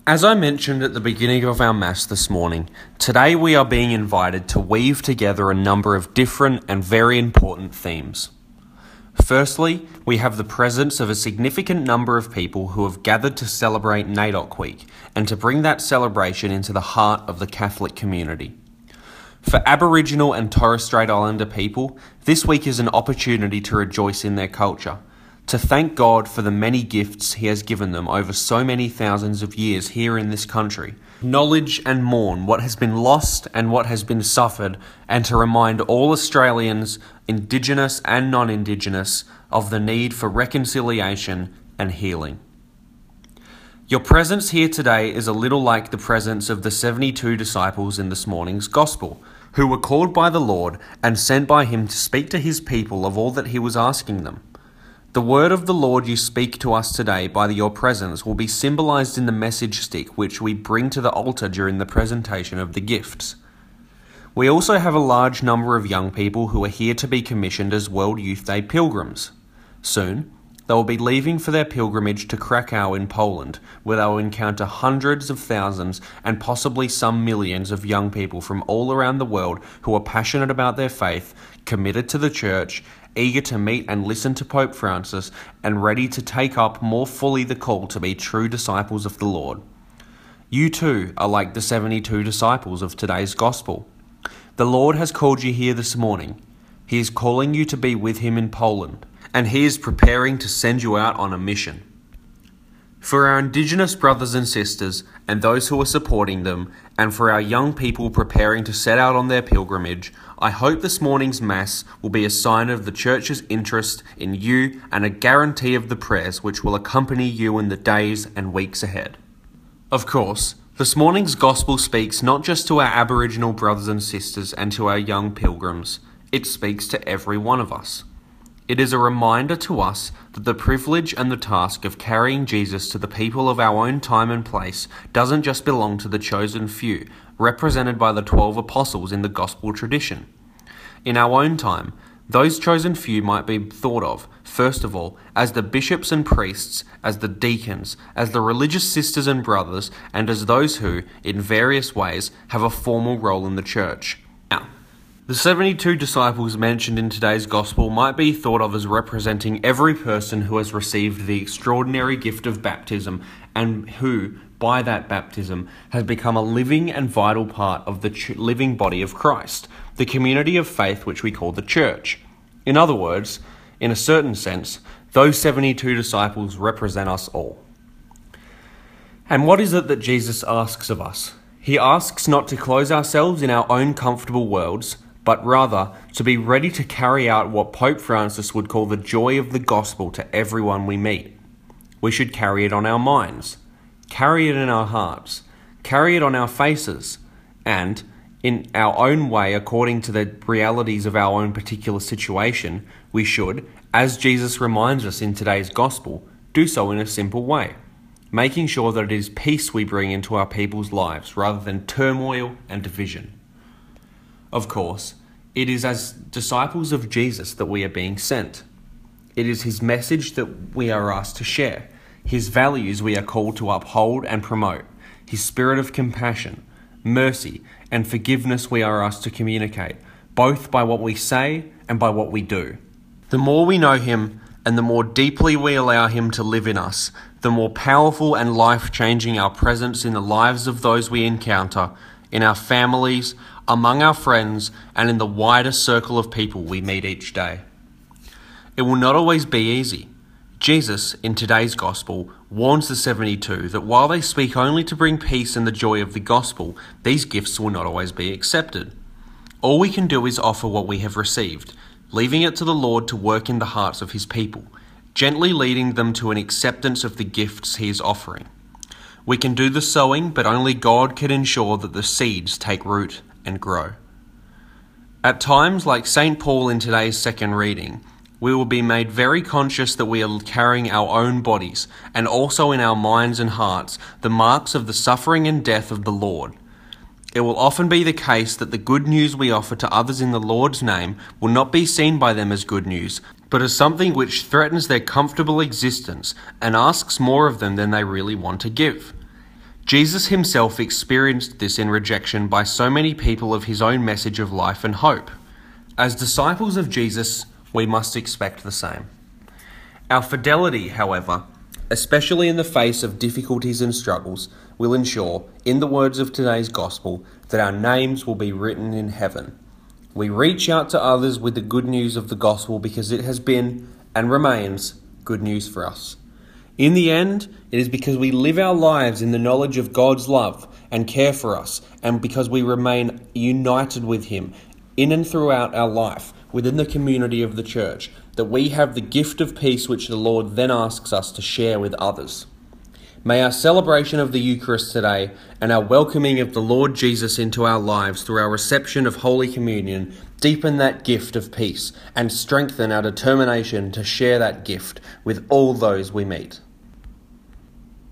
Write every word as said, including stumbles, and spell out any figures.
As I mentioned at the beginning of our Mass this morning, today we are being invited to weave together a number of different and very important themes. Firstly, we have the presence of a significant number of people who have gathered to celebrate NAIDOC Week and to bring that celebration into the heart of the Catholic community. For Aboriginal and Torres Strait Islander people, this week is an opportunity to rejoice in their culture, to thank God for the many gifts He has given them over so many thousands of years here in this country, acknowledge and mourn what has been lost and what has been suffered, and to remind all Australians, Indigenous and non-Indigenous, of the need for reconciliation and healing. Your presence here today is a little like the presence of the seventy-two disciples in this morning's Gospel, who were called by the Lord and sent by Him to speak to His people of all that He was asking them. The word of the Lord you speak to us today by your presence will be symbolized in the message stick which we bring to the altar during the presentation of the gifts. We also have a large number of young people who are here to be commissioned as World Youth Day pilgrims. Soon, they will be leaving for their pilgrimage to Krakow in Poland, where they will encounter hundreds of thousands and possibly some millions of young people from all around the world who are passionate about their faith, committed to the Church, eager to meet and listen to Pope Francis, and ready to take up more fully the call to be true disciples of the Lord. You too are like the seventy-two disciples of today's Gospel. The Lord has called you here this morning. He is calling you to be with Him in Poland, and He is preparing to send you out on a mission. For our Indigenous brothers and sisters and those who are supporting them, and for our young people preparing to set out on their pilgrimage, I hope this morning's Mass will be a sign of the Church's interest in you and a guarantee of the prayers which will accompany you in the days and weeks ahead. Of course, this morning's Gospel speaks not just to our Aboriginal brothers and sisters and to our young pilgrims, it speaks to every one of us. It is a reminder to us that the privilege and the task of carrying Jesus to the people of our own time and place doesn't just belong to the chosen few, represented by the twelve apostles in the Gospel tradition. In our own time, those chosen few might be thought of, first of all, as the bishops and priests, as the deacons, as the religious sisters and brothers, and as those who, in various ways, have a formal role in the Church. Now, the seventy-two disciples mentioned in today's Gospel might be thought of as representing every person who has received the extraordinary gift of baptism and who, by that baptism, has become a living and vital part of the ch- living body of Christ, the community of faith which we call the Church. In other words, in a certain sense, those seventy-two disciples represent us all. And what is it that Jesus asks of us? He asks not to close ourselves in our own comfortable worlds, but rather to be ready to carry out what Pope Francis would call the joy of the gospel to everyone we meet. We should carry it on our minds, carry it in our hearts, carry it on our faces, and, in our own way according to the realities of our own particular situation, we should, as Jesus reminds us in today's gospel, do so in a simple way, making sure that it is peace we bring into our people's lives rather than turmoil and division. Of course, it is as disciples of Jesus that we are being sent. It is His message that we are asked to share. His values we are called to uphold and promote. His spirit of compassion, mercy, and forgiveness we are asked to communicate, both by what we say and by what we do. The more we know Him and the more deeply we allow Him to live in us, the more powerful and life-changing our presence in the lives of those we encounter, in our families, among our friends, and in the wider circle of people we meet each day. It will not always be easy. Jesus, in today's Gospel, warns the seventy-two that while they speak only to bring peace and the joy of the Gospel, these gifts will not always be accepted. All we can do is offer what we have received, leaving it to the Lord to work in the hearts of His people, gently leading them to an acceptance of the gifts He is offering. We can do the sowing, but only God can ensure that the seeds take root and grow. At times, like Saint Paul in today's second reading, we will be made very conscious that we are carrying our own bodies, and also in our minds and hearts, the marks of the suffering and death of the Lord. It will often be the case that the good news we offer to others in the Lord's name will not be seen by them as good news, but as something which threatens their comfortable existence and asks more of them than they really want to give. Jesus himself experienced this in rejection by so many people of his own message of life and hope. As disciples of Jesus, we must expect the same. Our fidelity, however, especially in the face of difficulties and struggles, will ensure, in the words of today's gospel, that our names will be written in heaven. We reach out to others with the good news of the gospel because it has been, and remains, good news for us. In the end, it is because we live our lives in the knowledge of God's love and care for us, and because we remain united with Him in and throughout our life within the community of the church, that we have the gift of peace which the Lord then asks us to share with others. May our celebration of the Eucharist today and our welcoming of the Lord Jesus into our lives through our reception of Holy Communion deepen that gift of peace and strengthen our determination to share that gift with all those we meet.